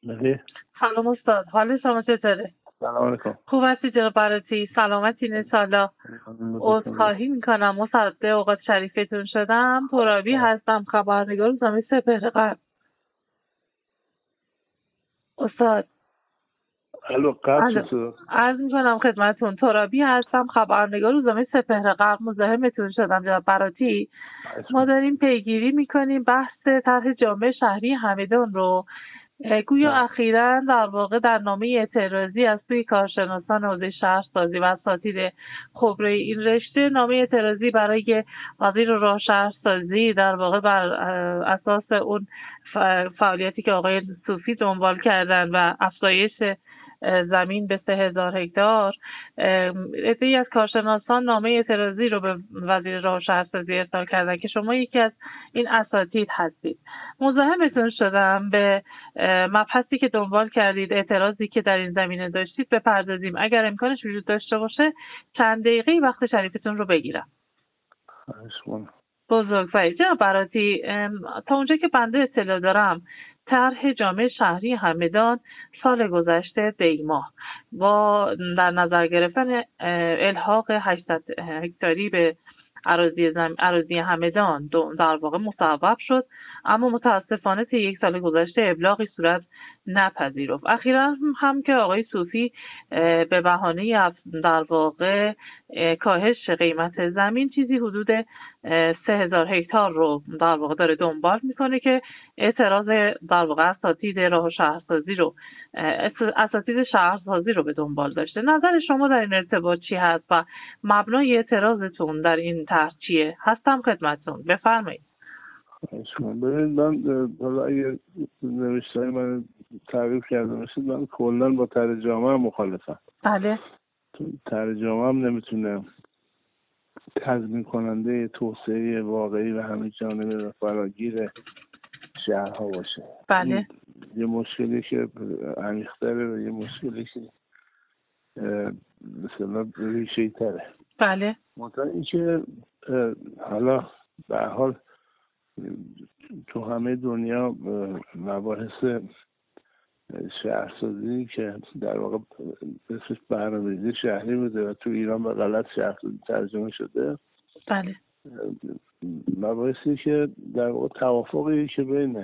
بله. سلام استاد، حال شما چطوره؟ سلام علیکم. خوب هستی جناب براتی؟ سلامتین انشالله. عذرخواهی میکنم مصدق اوقات شریفتون شدم. ترابی هستم، خبرنگار روزنامه سپهر غرب. استاد الو قطع شد. عرض میکنم خدمتون، ترابی هستم، خبرنگار روزنامه سپهر غرب. مزاحمتون شدم جناب براتی. ما داریم پیگیری میکنیم بحث طرح جامع شهری همدان رو. گویا اخیراً در واقع در نامه اعتراضی از سوی کارشناسان حوزه شهرسازی و اساتید خبره این رشته، نامه اعتراضی برای وزیر راه شهرسازی در واقع بر اساس اون فعالیتی که آقای صوفی دنبال کردن و افزایش زمین به 3000 هکتار، عده‌ای از کارشناسان نامه اعتراضی رو به وزیر راه و شهرسازی ارسال کردن که شما یکی از این اساتید هستید. مزاحمتون شدم به مبحثی که دنبال کردید، اعتراضی که در این زمینه داشتید بپردازیم. اگر امکانش وجود داشته باشه چند دقیقه وقت شریفتون رو بگیرم. بزرگواری جناب براتی، تا اونجا که بنده اطلاع دارم طرح جامع شهری همدان سال گذشته دی ماه با در نظر گرفتن الحاق 800 هکتاری به اراضی همدان در واقع مصوب شد، اما متاسفانه طی یک سال گذشته ابلاغی صورت نپذیرفت. اخیراً هم که آقای صوفی به بهانه در واقع کاهش قیمت زمین چیزی حدود 3000 هکتار رو در واقع داره دنبال میکنه که اعتراض در واقع اساتید راه و شهرسازی رو به دنبال داشته. نظر شما در این ارتباط چی هست و مبنای اعتراضتون در این طرح چیه؟ هستم خدمتتون، بفرمایید. ببینید، من حالا اگه نوشته‌های من تعریف کرده باشید، من کلاً با طرح جامع مخالفم. بله. طرح جامع هم نمیتونه تضمین کننده توسعه واقعی و همه جانبه و فراگیر شهرها باشه. بله. یه مشکلی که عمیق‌تره و یه مشکلی که مثلا ریشه‌ای تره. بله. مثلا این که حالا به هر حال تو همه دنیا مباحث شهرسازی که در واقع اسمش برنامه‌ریزی شهری بوده و تو ایران به غلط شهرسازی ترجمه شده. بله. مباحثی که در واقع توافقی که بین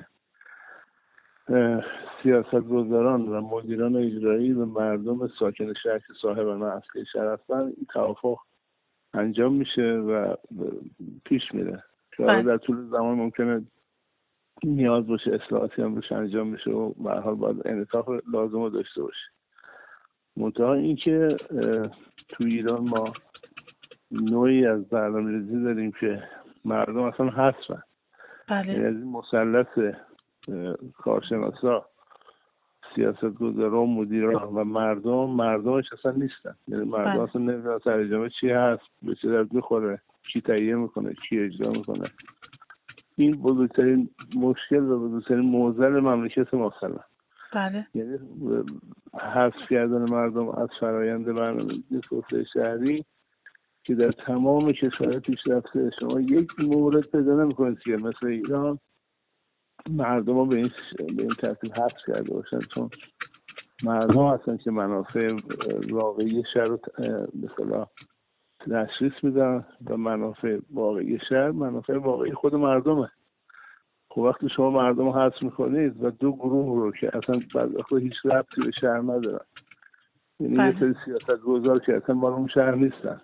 سیاستگزاران و مدیران اجرایی و مردم ساکن شهر که صاحبان اصلی شهر هستن، این توافق انجام میشه و پیش میره. شاید در طول زمان ممکنه نیاز باشه اصلاحاتی هم روش انجام بشه و به هر حال باید انعطاف لازم رو داشته باشه. منتها این که تو ایران ما نوعی از برنامه‌ریزی داریم که مردم اصلا حذفن. بله. یعنی از این مثلث کارشناسا، سیاستگزاران، مدیران و مردمش اصلا نیستن. یعنی مردم اصلا نمیدونن ترجمه چی هست، به چه درد میخوره، کی تهیه میکنه، کی اجرا میکنه. این بزرگترین مشکل و بزرگترین معضل مملکت ماست. بله. یعنی حذف کردن مردم از فرآیند برنامه‌ریزی توسعه شهری که در تمام کشورهای پیشرفته شما یک مورد پیدا نمی‌کنید که مثل ایران مردم ها به این ترتیب حذف کرده باشن، چون مردم هستن که منافع واقعی شهر رو مثلا تشخیص میدن و منافع واقعی شهر منافع واقعی خود مردمه. خب وقتی شما مردم رو حذف میکنید و دو گروه رو که اصلا بعد هیچ ربطی به شهر ندارن، یعنی یه سری سیاستگزار که اصلا مال اون شهر نیستن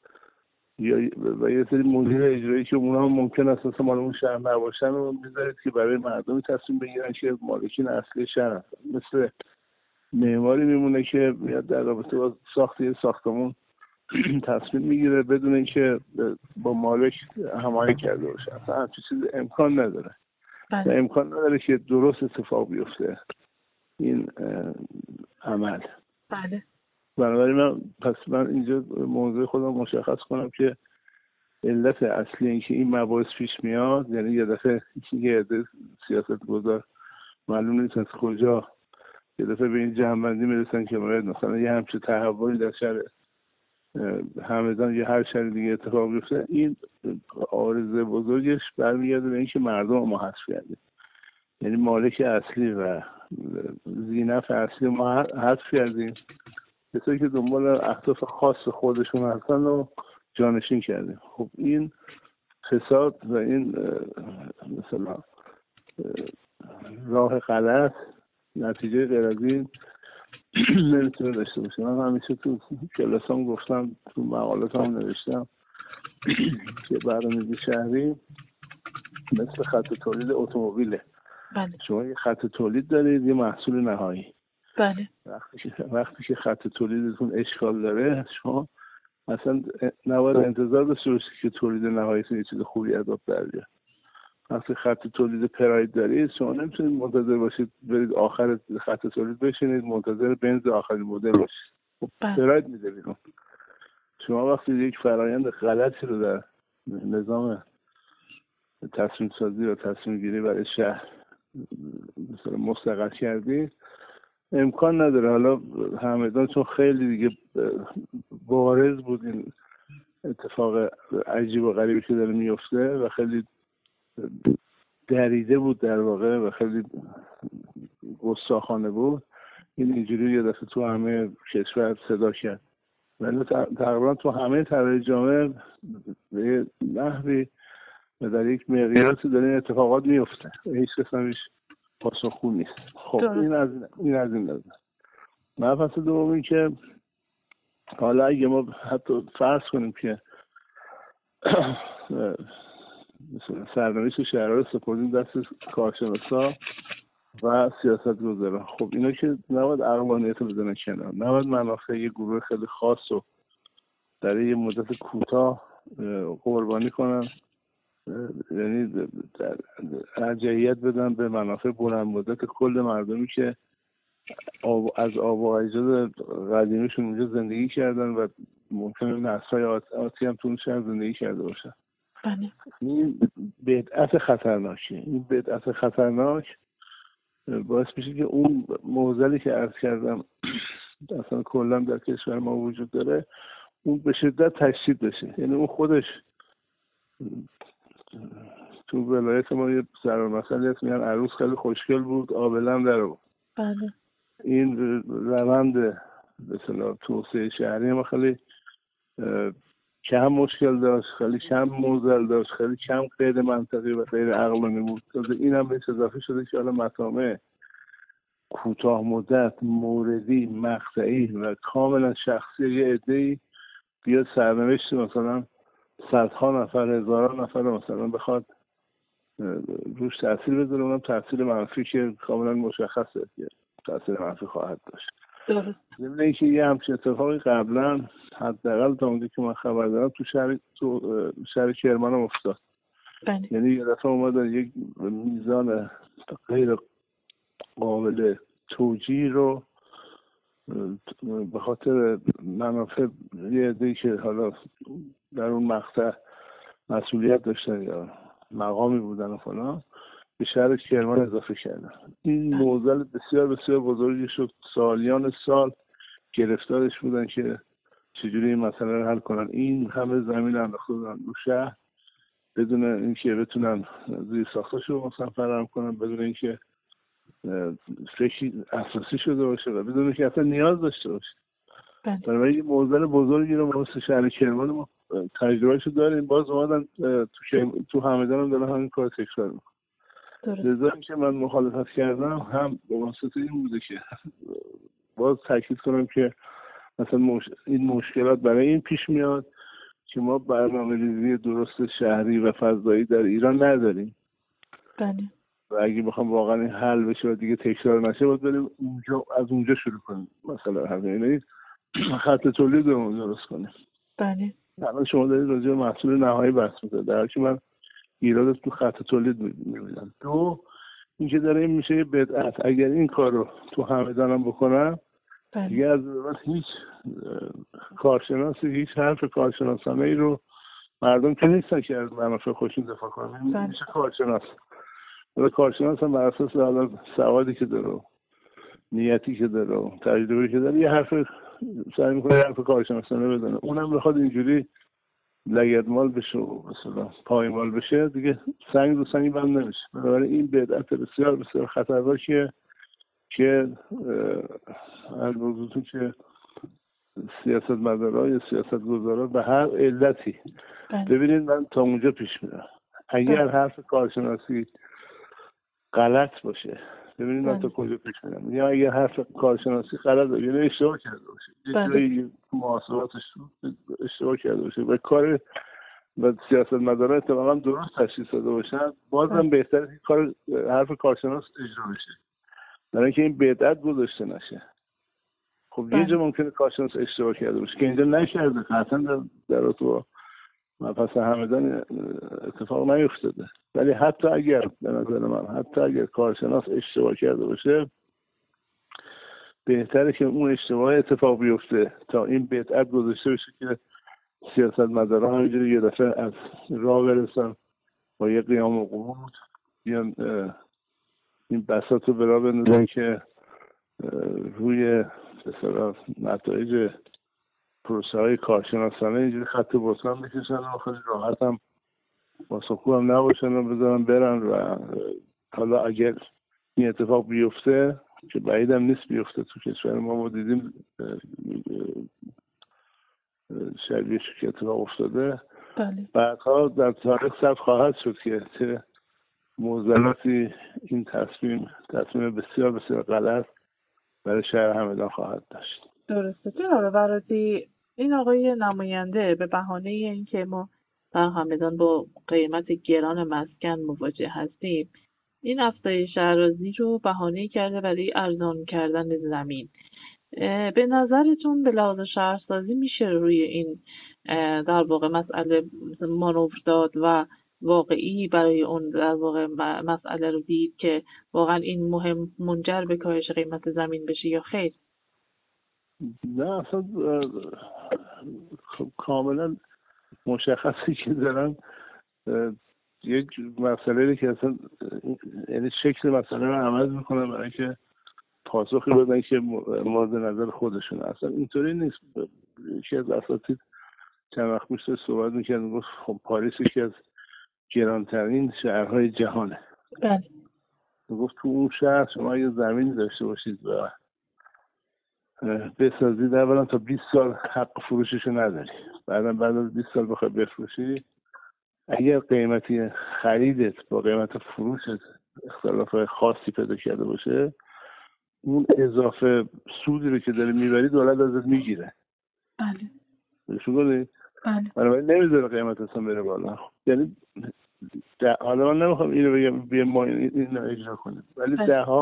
و یه سری مدیر اجرایی که اونا هم ممکن است اصلا مال اون شهر نباشن و میذارید که برای مردمی تصمیم بگیرن که مالکین اصلی شهر هستن. مثل معماری میمونه که میاد در رابطه با ساخت یه ساختمون تصمیم میگیره بدون اینکه با مالک هماهنگ کرده باشه. اصلا همچین چیزی امکان نداره. و امکان نداره که درست اتفاق بیفته این عمل. بله. بنابراین من اینجا موضوع خودم مشخص کنم که علت اصلی این که این مباحث پیش میاد، یعنی یه دفعه یه سیاستگزار معلوم نیست از کجا یه دفعه به این جمع‌بندی میرسن که باید مثلا یه همچین تحولی در شهر همدان یا هر شهر دیگه اتفاق بیفته. این عارضه بزرگش برمیگرده به اینکه مردم ما حذف کردیم. یعنی مالک اصلی و زینف اصلی ما حذف کردیم، کسایی که دنبال اهداف خاص خودشون هستن رو جانشین کردیم. خب این فساد و این مثلا راه غلط نتیجه غیر از این نمیتونه داشته باشه. من همیشه تو کلاسام گفتم، تو مقالاتام نوشتم که برنامه‌ریزی شهری مثل خط تولید اتومبیله. بله. شما یه خط تولید دارید، یه محصول نهایی. بله. وقتی که خط تولیدتون اشکال داره، شما اصلا نباید انتظار داشته باشید که تولید نهاییتون یه چیز خوبی از آب در بیاد. وقتی خط تولید پراید دارید، شما نمیتونید منتظر باشید برید آخر خط تولید بشینید منتظر بنز آخرین مدل باشید. خب پراید میده بیرون. شما وقتی یک فرایند غلطی رو در نظام تصمیم سازی و تصمیم گیری برای شهر مثلا مستقر کردید، امکان نداره. حالا همدان چون خیلی دیگه بارز بود این اتفاق عجیب و غریبی که داره میفته و خیلی دریده بود در واقع و خیلی گستاخانه بود، این اینجوری یه دفعه تو همه کشور صدا کرد. ولی تقریبا تو همه طبقه جامعه به نحوی و در یک مقیاسی داره این اتفاقات میفته، هیچ کس نمیش پاسخگو نیست. خب این از این نظر. مبحث دومی که حالا اگه ما حتی فرض کنیم که مثلا سرنوشت شهرها رو سپردیم دست کارشناسا و سیاستگزاران، خب اینا که نباید عقلانیت رو بزنن کنار، نباید منافع یه گروه خیلی خاص رو در یه مدت کوتاه قربانی کنن، یعنی ارجحیت بدن به منافع بلند مدت کل مردمی که از آبا و اجداد قدیمیشون اونجا زندگی کردن و ممکنه نسل‌های آتی هم تو اون شهر زندگی کرده باشن. این بدعت خطرناکه. این بدعت خطرناک باعث میشه که اون معضلی که عرض کردم اصلا کلا در کشور ما وجود داره، اون به شدت تشدید بشه. یعنی اون خودش تو ولایت ما یه ضرب‌المثلی هست میگن عروس خیلی خوشگل بود آبلم در بود. بله. این روند به اصطلاح توسعه شهری ما خیلی کم مشکل داشت، خیلی کم معضل داشت، خیلی کم قید منطقی و غیر عقلانی بود. این هم بهش اضافه شده که حالا مطامع کوتاه مدت، موردی، مقطعی و کاملا شخصی یه عده‌ای بیاد سرنوشت مثلا صدها نفر، هزاران نفر مثلا بخواد روش تاثیر بذاره، اونم تاثیر منفی که کاملا مشخصه که تاثیر منفی خواهد داشت. ضمن اینکه یه همچین اتفاقی قبلا حداقل تا اونجایی که من خبر دارم تو شهر کرمان هم افتاد. یعنی یه دفعه اومدن یک میزان غیر قابل توجیه رو به خاطر منافع یه عده‌ای که حالا در اون مقطع مسئولیت داشتن یا مقامی بودن و فلان به شهر کرمان اضافه کردن. این معضل بسیار بسیار بزرگی شد. سالیان سال گرفتارش بودن که چجوری این مسئله رو حل کنن. این همه زمین انداخته بودن رو شهر بدون اینکه بتونن زیر ساختش رو مثلا فراهم کنن، بدون اینکه فکری اساسی شده باشه و بدون اینکه اصلا نیاز داشته باشه. برای این معضل بزرگی رو ما شهر کرمان ما تجربهشو داریم. باز اومدن تو همدان هم دارن همین کار تکرار میکنن. لذا که من مخالفت کردم هم به واسطه این بوده که باز تاکید کنم که مثلا این مشکلات برای این پیش میاد که ما برنامه‌ریزی درست شهری و فضایی در ایران نداریم. بله. و اگه بخوام واقعا این حل بشه و دیگه تکرار نشه باید بریم از اونجا شروع کنیم. مثلا همین خط تولید رو درست کنیم. بله. الان شما دارید راجع به محصول نهایی بحث می‌کنید، در حالی که من ایراد تو خط تولید می‌بینم. دو اینکه داره این میشه یه بدعت. اگر این کار رو تو همدانم بکنم دیگه از بعد هیچ کارشناسی، هیچ حرف کارشناسانه ای رو مردم که نیستن که از منافع خودشون دفاع کنن میشه کارشناس. ولی کارشناس هم بر اساس حالا سوادی که داره، نیتی که داره، تجربه‌ای که داره، یه حرف سعی می‌کنه حرف کارشناسانه بزنه. اونم بخواد اینجوری لگدمال بشه و مثلا پایمال بشه دیگه سنگ رو سنگ بند نمیشه. بنابراین این بدعت بسیار بسیار خطرناکیه که البته که سیاستمدارا یا سیاستگزارا به هر علتی ببینید من تا اونجا پیش میرم اگر حرف کارشناسی غلط باشه ببینید من تا کجا پیش میرم یا اگر حرف کارشناسی غلط باشه یعنی اشتباه کرده باشه یه جایی محاسباتش اشتباه کرده باشه و کار و سیاستمدارا اتفاقا درست تشخیص داده باشن بازم بهتره که کار حرف کارشناس اجرا بشه برای اینکه این بدعت گذاشته نشه. خب یه جا ممکنه کارشناس اشتباه کرده باشه که اینجا نکرده قطعا در تو مبحث همدان اتفاق نیفتاده ولی حتی اگر به نظر من حتی اگر کارشناس اشتباه کرده باشه بهتره که اون اشتباه اتفاق بیفته تا این بدعت گذاشته بشه که سیاستمدارا همینجوری یه دفعه از راه برسن با یه قیام و قعود بیان این بساط رو برا بندازن که روی مثلا نتایج پروسه های کارشناسانه اینجوری خط بستان بکشن و خیلی راحت هم با سکو هم نباشن و بذارن برن و حالا اگر این اتفاق بیفته که بعید هم نیست بیفته تو کشور ما دیدیم شبیهش که اتفاق افتاده بعدها در تاریخ ثبت خواهد شد که چه معضلاتی این تصمیم بسیار بسیار غلط برای شهر همدان خواهد داشت. درسته. جناب براتی این آقای نماینده به بهانه اینکه ما در همدان با قیمت گران مسکن مواجه هستیم این افزایش اراضی رو بهانه کرده برای ارزان کردن زمین. به نظرتون به لحاظ شهرسازی میشه روی این در واقع مسئله مانور داد و واقعی برای اون در واقع مسئله رو دید که واقعا این مهم منجر به کاهش قیمت زمین بشه یا خیر؟ نه اصلا کاملا مشخصی که دارن یک مسئله که اصلا یعنی شکل مسئله رو عمل میکنن برای که پاسخی بدن که مورد نظر خودشون اصلا اینطوری نیست. یکی از اساتید چند وقت پیش صحبت میکرد گفت خب پاریس یکی از گرانترین شهرهای جهانه. بله. گفت تو اون شهر شما اگه زمینی داشته باشید و بسازید اولا تا 20 سال حق فروششو نداری بعد از 20 سال بخوای بفروشی اگر قیمتی خریدت با قیمت فروشت اختلاف خاصی پیدا کرده باشه اون اضافه سودی رو که داری میبری دولت ازت میگیره. بله. شو بنابراین نمیذاره قیمت اصلا بره بالا. یعنی حالا من نمیخوام اینو بگم بیا ما اینو اجرا کنیم ولی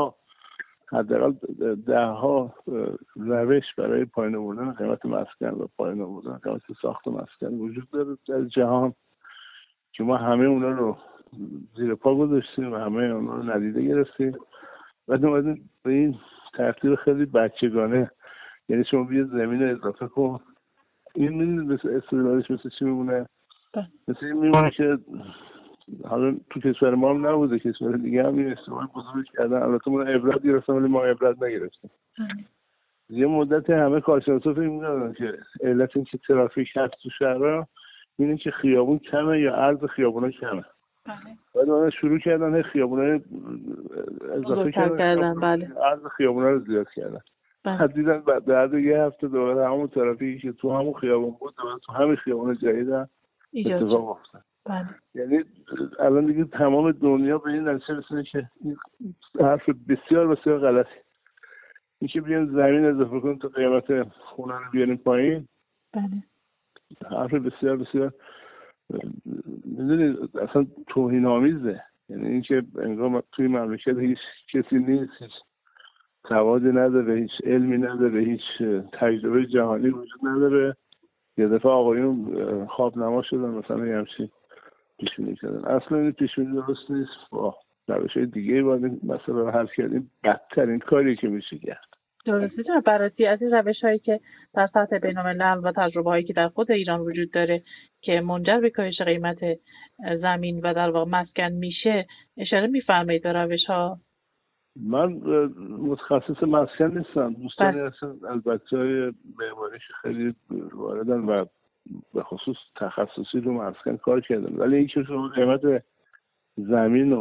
حداقل دهها روش برای پایین آوردن قیمت مسکن و پایین آوردن قیمت ساخت مسکن وجود داره در جهان که ما همه اونا رو زیر پا گذاشتیم و همه اونا رو ندیده گرفتیم و اومدیم به این ترتیب خیلی بچگانه یعنی شما بیا زمین رو اضافه کن این میدونید مثل استدلالش مثل چی میمونه؟ مثل این میمونه که حالا تو کشور ما هم نبوده کشور دیگه هم این استفاده بزرگ کردن البته ما عبرت گرفتن ولی ما عبرت نگرفتیم. یه مدت همه کارشناسا فکر می‌کردن که علت این که ترافیک هست تو شهرها اینه که خیابون کمه یا عرض خیابونا کمه. بعد اونا شروع کردن خیابونا اضافه کردن عرض خیابونا رو زیاد کردن. بعد دیدن بعد یه هفته دوباره همون ترافیکی که تو همون خیابون بود دوباره تو همین خیابون جدید اتفاق افتاد. یعنی الان دیگه تمام دنیا به این نتیجه رسیده که این حرف بسیار بسیار غلطی این که بیان زمین اضافه کنیم تا قیمت خونه رو بیاریم پایین. بله. حرف بسیار بسیار میدونید اصلا توهین آمیزه. یعنی این که انگار توی مملکت هیچ کسی نیست هیچ سوادی نداره هیچ علمی نداره هیچ تجربه جهانی وجود نداره یه دفعه آقایون خواب نما شدن مثلا یه همچین پیشبینی کردن. اصلا این پیشبینی درست نیست. با روش‌های دیگه باید این مسئله رو حل کردیم. بدترین کاری که میشه کرد. درسته جناب براتی از این روش‌هایی که در سطح بین‌الملل و تجربه‌هایی که در خود ایران وجود داره که منجر به کاهش قیمت زمین و در واقع مسکن میشه اشاره می‌فرمایید به روش‌ها؟ من متخصص مسکن نیستم. دوستانی هستن از بچه‌های معماریش خیلی واردن و به خصوص تخصصی رو مسکن کار کردن ولی اینکه شما قیمت زمین رو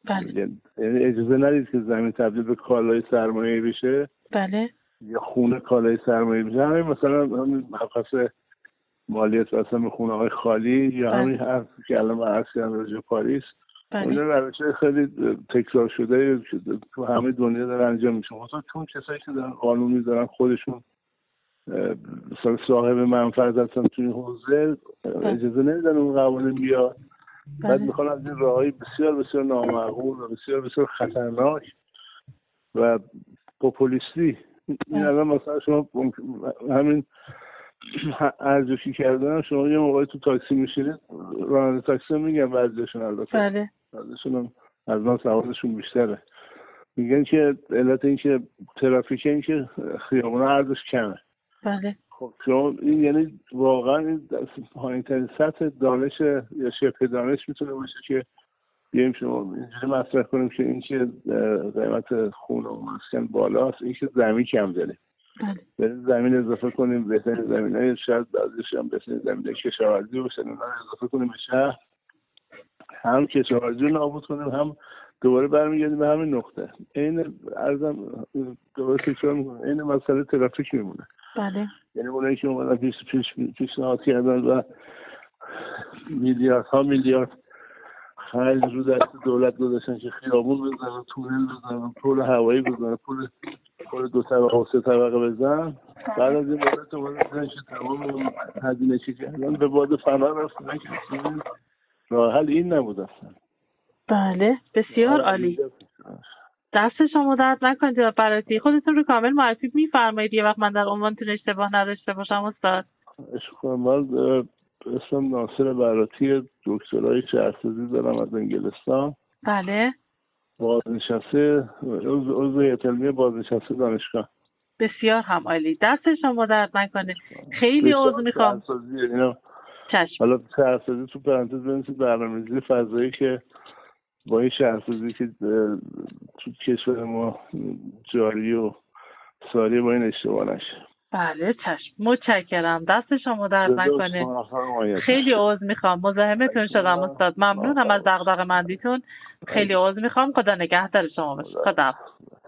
بله. یعنی اجازه ندید که زمین تبدیل به کالای سرمایه‌ای بشه. بله. یا خونه کالای سرمایه‌ای بشه. همین مثلا همین مبحث مالیات واسه به خونه‌های خالی یا همین حرفی که الان عرض کردم راجع به پاریس. اون روش خیلی تکرار شده تو همه دنیا داره انجام میشه. مثلا چون کسایی که دارن قانون میذارن خودشون مثلا صاحب منفعت هستن توی حوزه اجازه نمیدن اون قوانین بیاد. بعد میخوان از این راههای بسیار بسیار نامعقول و بسیار بسیار خطرناک و پوپولیستی این الان مثلا شما همین ارزشی کردن شما یه موقعی تو تاکسی میشینید راننده تاکسی میگن بعضیشون البته بعضیشون از من سوادشون بیشتره میگن که علت این که ترافیک این که خیابونا عرضش کمه. بله. خب شما این یعنی واقعا این پایین‌ترین سطح دانش یا شبه دانش میتونه باشه که بیایم شما اینجوری مطرح کنیم که این که قیمت خونه و مسکن بالاست این که زمین کم داره. بله. زمین اضافه کنیم بهترین زمینای شاید بعضیش هم بهترین زمینای کشاورزی باشه اونا رو اضافه کنیم به شهر هم کشاورزی رو نابود کنیم هم دوباره برمیگردیم به همین نقطه. این ارزم دوباره تکرار میکنم این مسئله ترافیک میمونه. بله. یعنی اونایی که اومدن پیشنهاد کردن و میلیارد خرج رو دست دولت گذاشتن که خیابون بزنن تونل بزنن پل هوایی بزنن پل 2 طبقه و 3 طبقه بزنن بعد از این مدت اومدن که تمام هزینه چی کردن به باد فنا رفتن که راه حل این نبود اصلا. بله بسیار عالی. دست شما درد نکنید براتی. خودتون رو کامل معرفی می‌فرمایید یه وقت من در عنوانتون اشتباه نداشته باشم استاد. من اسمم ناصر براتی دکترای شهرسازی دارم از انگلستان. بله. بازنشسته عضو هیئت علمی بازنشسته دانشگاه. بسیار هم عالی. دست شما درد نکنه. خیلی عذر میخوام. چشم. حالا شهرسازی تو پرانتز بنویسید برنامه‌ریزی فضایی که با این شهرسازی که تو کشور ما جاری و ساری با این اشتباه نشه. بله چشم. متشکرم. دست شما درد نکنه. خیلی عذر میخوام. مزاحمتون شدم استاد. ممنونم از دغدغه‌مندیتون. خیلی عذر میخوام. خدا نگهدار شما باشه. خدا